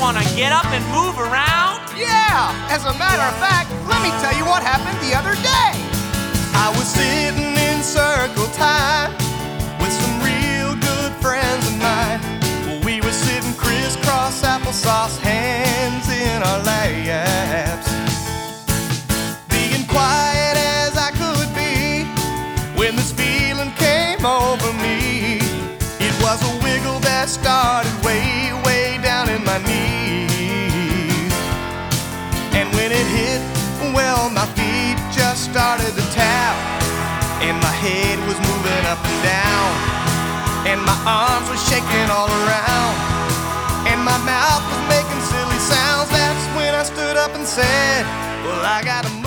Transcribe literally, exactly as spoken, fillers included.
wanna get up and move around? Yeah! As a matter of fact, let me tell you what happened the other day. I was sitting in circle time with some real good friends of mine. We were sitting crisscross applesauce, hands in our laps, being quiet as I could be when this feeling came over me. It was a wiggle that started way, way down in my knees. And when it hit, well, my feet just started to tap, and my head was moving up and down, and my arms were shaking all around, and my mouth was making silly sounds. That's when I stood up and said, well, I gotta move.